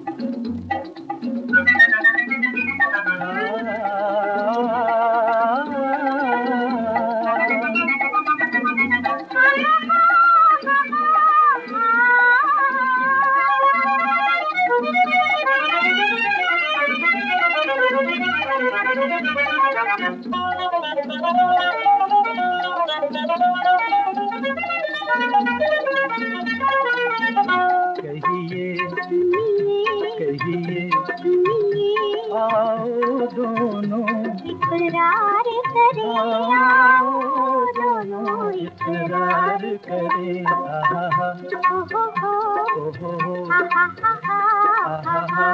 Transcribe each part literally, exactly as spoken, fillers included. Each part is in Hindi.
कहिए कहिए आओ दोनों इकरार करें, आओ दोनों इकरार करें। आहा हा हो हो हो, ओ हो हो हा हा हा हा, आहा हा।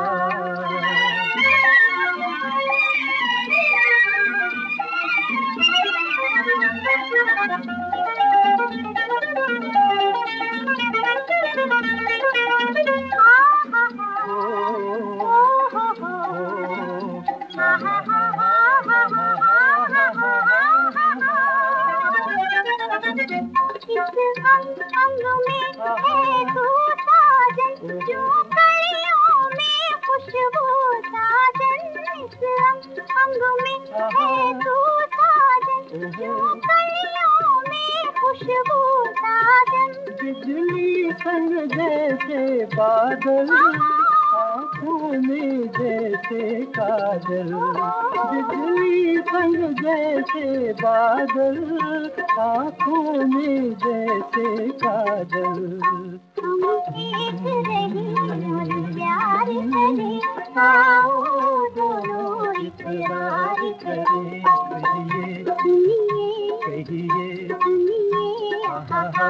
इस अंग अंग में है तू साजन, जो कलियों में खुशबू साजन। इस अंग अंग में है तू साजन, जो कलियों में खुशबू साजन। बिजली संग जैसे बादल, आँखों में जैसे काजल। बिजली संग जैसे बादल, आँखों में जैसे काजल। हम एक रहें और प्यार करें, आओ दोनों इकरार करें। कहिए सुनिए कहिए सुनिए, आहा हा।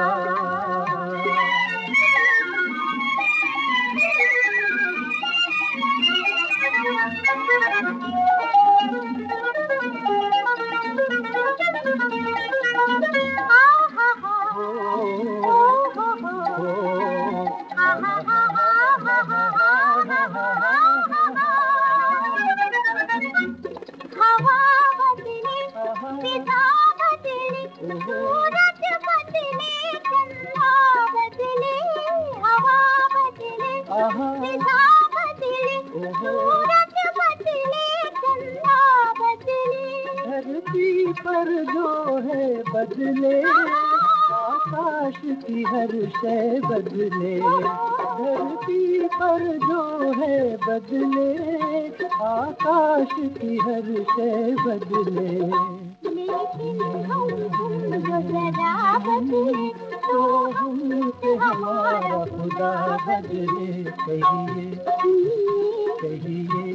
हवा बदले, फिजा बदले, सूरज बदले, चंदा बदले। हवा बदले, फिजा बदले, सूरज बदले, चंदा बदले। धरती पर जो है बदले, आकाश की हर शय बदले। धरती पर जो है बदले, आकाश की हर शय बदले। लेकिन हम जो जरा बदले, तो हमसे हमारा खुदा बदले। कहिए कहिए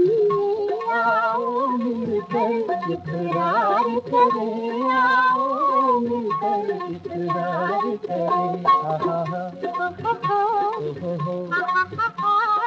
आओ मिलकर इकरार करें, आओ मिलकर इकरार करें। आहा हा हो हो हो, ओ हो हो हा हा हा हा।